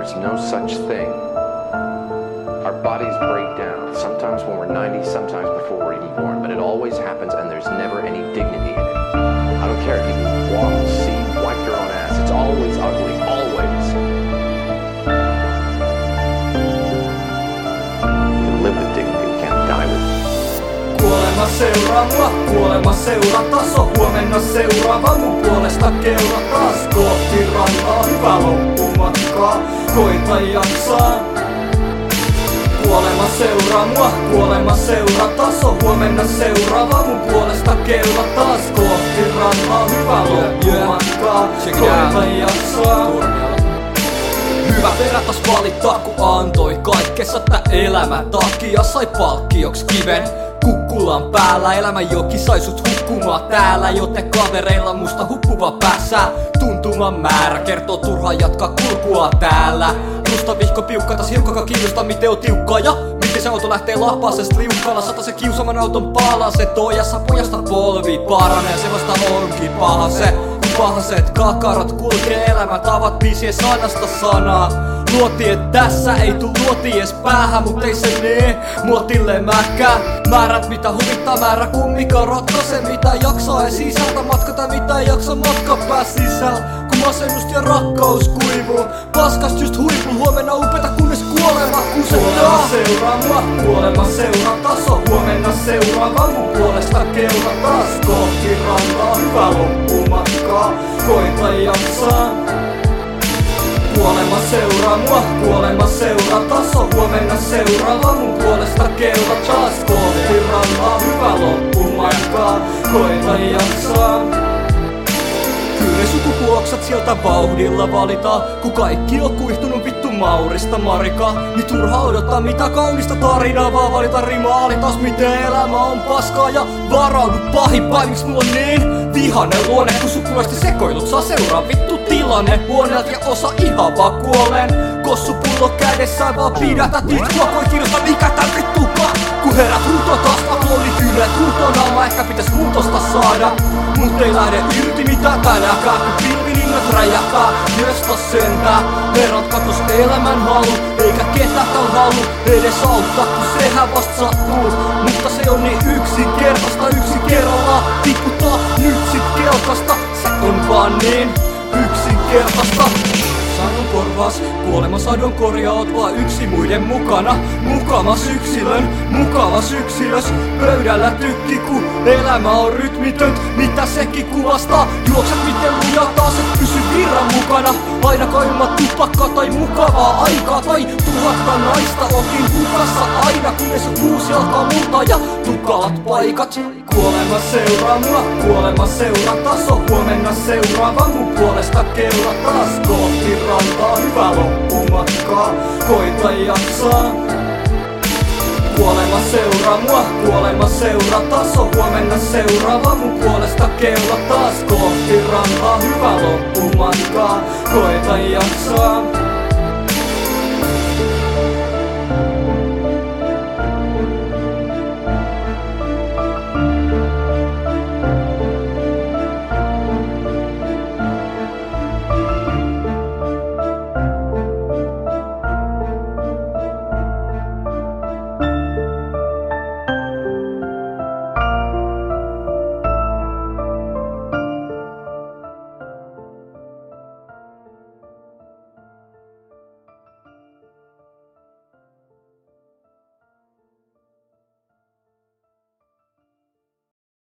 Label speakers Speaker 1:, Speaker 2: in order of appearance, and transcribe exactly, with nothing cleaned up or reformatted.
Speaker 1: there's no such thing. Our bodies break down, sometimes when we're ninety, sometimes before we're even born, but it always happens and there's never any dignity in it. I don't care if you walk, see, wipe your own ass, it's always ugly, always. You can live with dignity, you can't die with it.
Speaker 2: Kuolema seuraa mua, kuolema seuraa taso. Huomenna seuraava mun puolesta keula taas. Kohti rantaa, hyvä loppumatkaa, koita jaksaa. Kuolema seuraa mua, kuolema seuraa taso. Huomenna seuraava mun puolesta keula taas. Kohti rantaa, hyvä loppumatkaa, koita jaksaa. Hyvä perätäs valittaa, kun antoi kaikkensa tää elämän takia. Sai palkkioks kiven kukkulan päällä. Elämän joki sai sut hukkumaan täällä, joten kavereilla musta huppuva päässä. Tuntuman määrä kertoo turhaan jatkaa kulkua täällä. Rusta vihko piukkatas hiukkakaan kiinnostaa miten on tiukkaa. Ja miten se auto lähtee lapasesta liukkaalla. Sata se kiusaman auton palaset ojassa pojasta polvi paranee. Se vasta onkin paha se, kun pahaset kakarat kulkee elämäntavat biisien sanasta sanaa. Luotiin, et tässä ei tuu luoti ees päähän, mut ei se nee muotille mäkää. Määrät mitä huvittaa, määrä kummikaan ratkaise mitä jaksaa. Ei sisältä matkata mitä ei jaksa matka pää sisällä. Kun masennust ja rakkaus kuivuu, paskast just huipul. Huomenna upeta kunnes kuolema kusettaa. Kuolema seuraa mua, kuolema seuraa taso. Huomenna seuraava mun puolesta keula taas. Kohti rantaa, hyvä loppumatkaa, koita jaksaa. Kuolema seuraa mua, kuolema seuraa taso. Huomenna seuraava mun puolesta keula taas. Kohti rantaa, hyvä loppumatkaa, koita jaksaa. Kyllä sukupuoksat sieltä vauhdilla valitaan, kun kaikki on kuihtunut vittu Maurista Marika. Niin turha odottaa mitä kaunista tarinaa, vaan valita rimaali taas miten elämä on paskaa. Ja varaudu pahimpaan, miks mulla on niin vihanen luonne, kun sukulaisten sekoilut saa seuraa vittu tilanne. Huoneelta ja osa ihan vaan kuolen, kossupullo kädessään vaan pidätät itkua. Voi kirjoittaa mikä tää vittukaan, kun herät huutoa taas aplodit yle. Huuton alma ehkä pitäis muutosta saada, mut ei lähde irti mitään tänääkään. Kun pilvilinnat räjähtää, josta sentää. Herrat katos elämän halu, eikä ketään tän halu edes auttaa, kun sehän vasta sattuu. Mutta se on niin yksinkertaista, yksi kerrallaan tikkutaa nyt sit kelkasta. Se on vaan niin yksinkertaista. Sadon korvaas, kuolema sadon korjaa, oot vaan yksi muiden mukana. Mukamas yksilön, mukavas yksilös. Pöydällä tykki, kun elämä on rytmitön. Mitä sekin kuvastaa? Juokset miten lujaa taas, et pysy virran mukana. Ainakaan ilman tupakkaa tai mukavaa aikaa. Tai tuhatta naista otin hukassa aina, kunnes on kuusi alkaa multaa ja tukalat paikat. Kuolema seuraa mua, kuolema seuraa taso. Huomenna seuraava mun puolesta keula taas. Kohti rantaa, hyvä loppumatkaa, koita jaksaa. Kuolema seuraa mua, kuolema seuraa taso. Huomenna seuraava mun puolesta keula taas. Kohti rantaa, hyvä loppumatkaa, koita jaksaa.